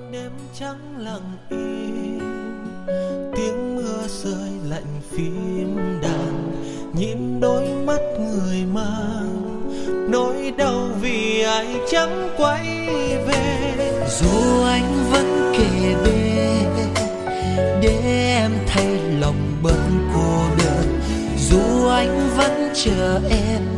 đêm trắng lặng im, tiếng mưa rơi lạnh phím đàn, nhìn đôi mắt người mang nỗi đau vì ai chẳng quay về. Dù anh vẫn kề bên để em thay lòng bớt cô đơn, dù anh vẫn chờ em